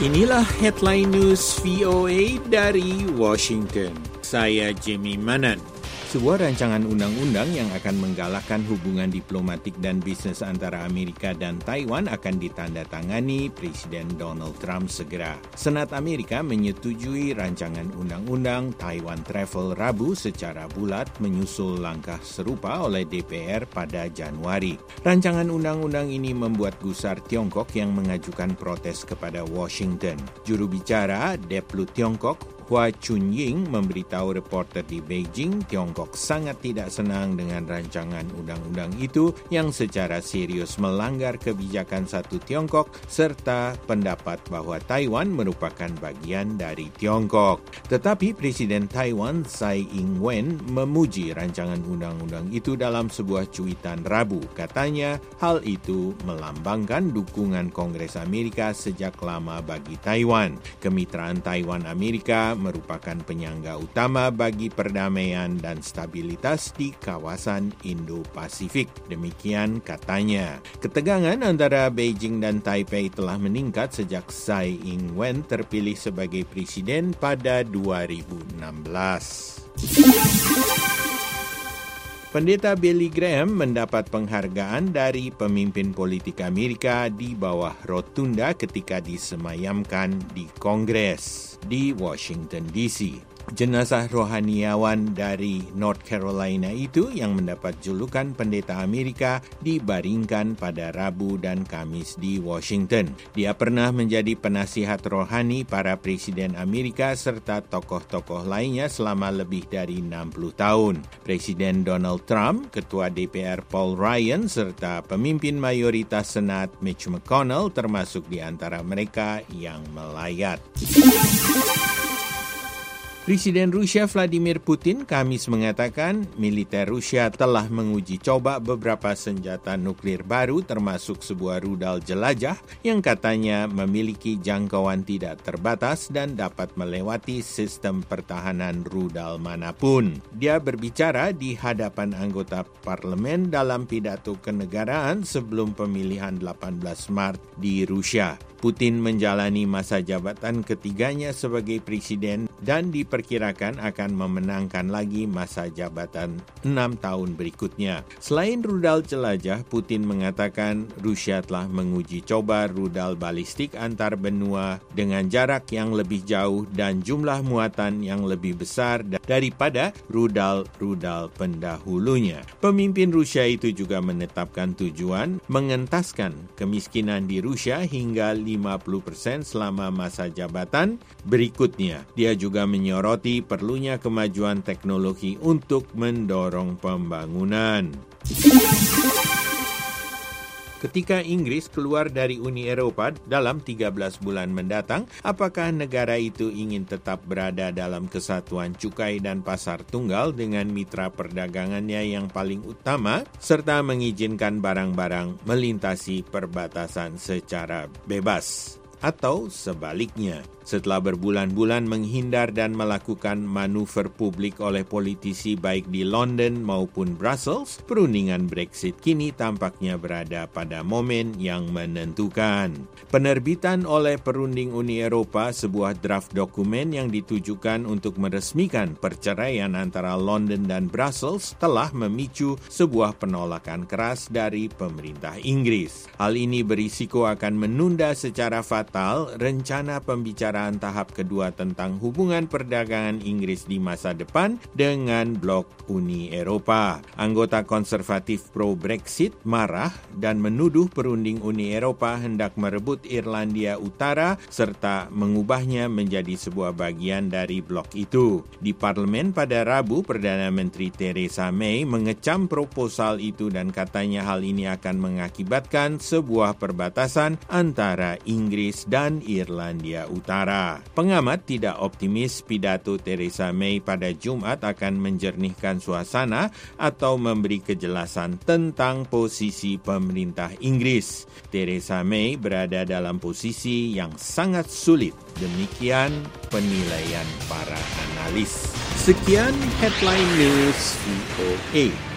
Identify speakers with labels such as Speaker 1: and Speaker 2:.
Speaker 1: Inilah headline news VOA dari Washington. Saya Jimmy Manan. Sebuah rancangan undang-undang yang akan menggalakkan hubungan diplomatik dan bisnis antara Amerika dan Taiwan akan ditandatangani Presiden Donald Trump segera. Senat Amerika menyetujui rancangan undang-undang Taiwan Travel Rabu secara bulat menyusul langkah serupa oleh DPR pada Januari. Rancangan undang-undang ini membuat gusar Tiongkok yang mengajukan protes kepada Washington. Juru bicara Deplu Tiongkok Hua Chunying memberitahu reporter di Beijing, Tiongkok sangat tidak senang dengan rancangan undang-undang itu yang secara serius melanggar kebijakan satu Tiongkok serta pendapat bahwa Taiwan merupakan bagian dari Tiongkok. Tetapi Presiden Taiwan Tsai Ing-wen memuji rancangan undang-undang itu dalam sebuah cuitan Rabu. Katanya, hal itu melambangkan dukungan Kongres Amerika sejak lama bagi Taiwan. Kemitraan Taiwan-Amerika merupakan penyangga utama bagi perdamaian dan stabilitas di kawasan Indo-Pasifik. Demikian katanya. Ketegangan antara Beijing dan Taipei telah meningkat sejak Tsai Ing-wen terpilih sebagai presiden pada 2016. Pendeta Billy Graham mendapat penghargaan dari pemimpin politik Amerika di bawah rotunda ketika disemayamkan di Kongres di Washington, D.C. Jenazah rohaniawan dari North Carolina itu yang mendapat julukan pendeta Amerika dibaringkan pada Rabu dan Kamis di Washington. Dia pernah menjadi penasihat rohani para presiden Amerika serta tokoh-tokoh lainnya selama lebih dari 60 tahun. Presiden Donald Trump, Ketua DPR Paul Ryan, serta pemimpin mayoritas Senat Mitch McConnell termasuk di antara mereka yang melayat. Presiden Rusia Vladimir Putin Kamis mengatakan militer Rusia telah menguji coba beberapa senjata nuklir baru termasuk sebuah rudal jelajah yang katanya memiliki jangkauan tidak terbatas dan dapat melewati sistem pertahanan rudal manapun. Dia berbicara di hadapan anggota parlemen dalam pidato kenegaraan sebelum pemilihan 18 Maret di Rusia. Putin menjalani masa jabatan ketiganya sebagai presiden dan diperkirakan akan memenangkan lagi masa jabatan 6 tahun berikutnya. Selain rudal jelajah, Putin mengatakan Rusia telah menguji coba rudal balistik antar benua dengan jarak yang lebih jauh dan jumlah muatan yang lebih besar daripada rudal-rudal pendahulunya. Pemimpin Rusia itu juga menetapkan tujuan mengentaskan kemiskinan di Rusia hingga 50% selama masa jabatan berikutnya. Dia juga menyoroti perlunya kemajuan teknologi untuk mendorong pembangunan. Ketika Inggris keluar dari Uni Eropa dalam 13 bulan mendatang, apakah negara itu ingin tetap berada dalam kesatuan cukai dan pasar tunggal dengan mitra perdagangannya yang paling utama, serta mengizinkan barang-barang melintasi perbatasan secara bebas? Atau sebaliknya, setelah berbulan-bulan menghindar dan melakukan manuver publik oleh politisi baik di London maupun Brussels, perundingan Brexit kini tampaknya berada pada momen yang menentukan. Penerbitan oleh perunding Uni Eropa sebuah draft dokumen yang ditujukan untuk meresmikan perceraian antara London dan Brussels telah memicu sebuah penolakan keras dari pemerintah Inggris. Hal ini berisiko akan menunda secara fatal rencana pembicaraan tahap kedua tentang hubungan perdagangan Inggris di masa depan dengan blok Uni Eropa. Anggota konservatif pro-Brexit marah dan menuduh perunding Uni Eropa hendak merebut Irlandia Utara serta mengubahnya menjadi sebuah bagian dari blok itu. Di parlemen pada Rabu, Perdana Menteri Theresa May mengecam proposal itu dan katanya hal ini akan mengakibatkan sebuah perbatasan antara Inggris dan Irlandia Utara. Pengamat tidak optimis pidato Theresa May pada Jumat akan menjernihkan suasana atau memberi kejelasan tentang posisi pemerintah Inggris. Theresa May berada dalam posisi yang sangat sulit. Demikian penilaian para analis. Sekian Headline News VOA.